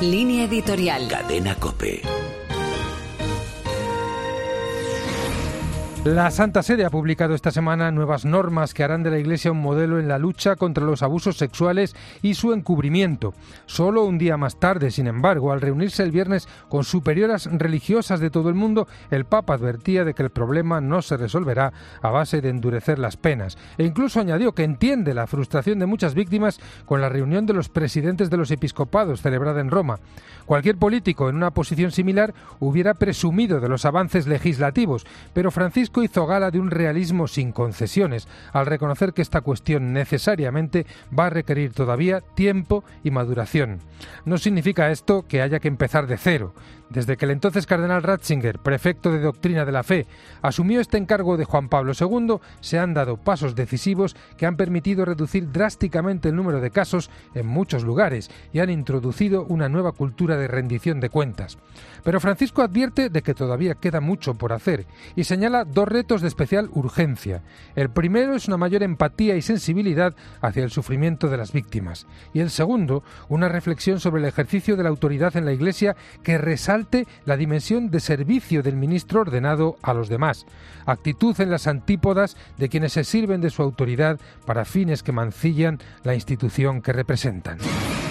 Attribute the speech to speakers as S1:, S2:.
S1: Línea editorial.
S2: Cadena COPE.
S3: La Santa Sede ha publicado esta semana nuevas normas que harán de la Iglesia un modelo en la lucha contra los abusos sexuales y su encubrimiento. Solo un día más tarde, sin embargo, al reunirse el viernes con superioras religiosas de todo el mundo, el Papa advertía de que el problema no se resolverá a base de endurecer las penas. E incluso añadió que entiende la frustración de muchas víctimas con la reunión de los presidentes de los episcopados celebrada en Roma. Cualquier político en una posición similar hubiera presumido de los avances legislativos, pero Francisco hizo gala de un realismo sin concesiones, al reconocer que esta cuestión necesariamente va a requerir todavía tiempo y maduración. No significa esto que haya que empezar de cero. Desde que el entonces cardenal Ratzinger, prefecto de Doctrina de la Fe, asumió este encargo de Juan Pablo II, se han dado pasos decisivos que han permitido reducir drásticamente el número de casos en muchos lugares y han introducido una nueva cultura de rendición de cuentas. Pero Francisco advierte de que todavía queda mucho por hacer y señala dos retos de especial urgencia. El primero es una mayor empatía y sensibilidad hacia el sufrimiento de las víctimas. Y el segundo, una reflexión sobre el ejercicio de la autoridad en la Iglesia que resalte la dimensión de servicio del ministro ordenado a los demás, actitud en las antípodas de quienes se sirven de su autoridad para fines que mancillan la institución que representan.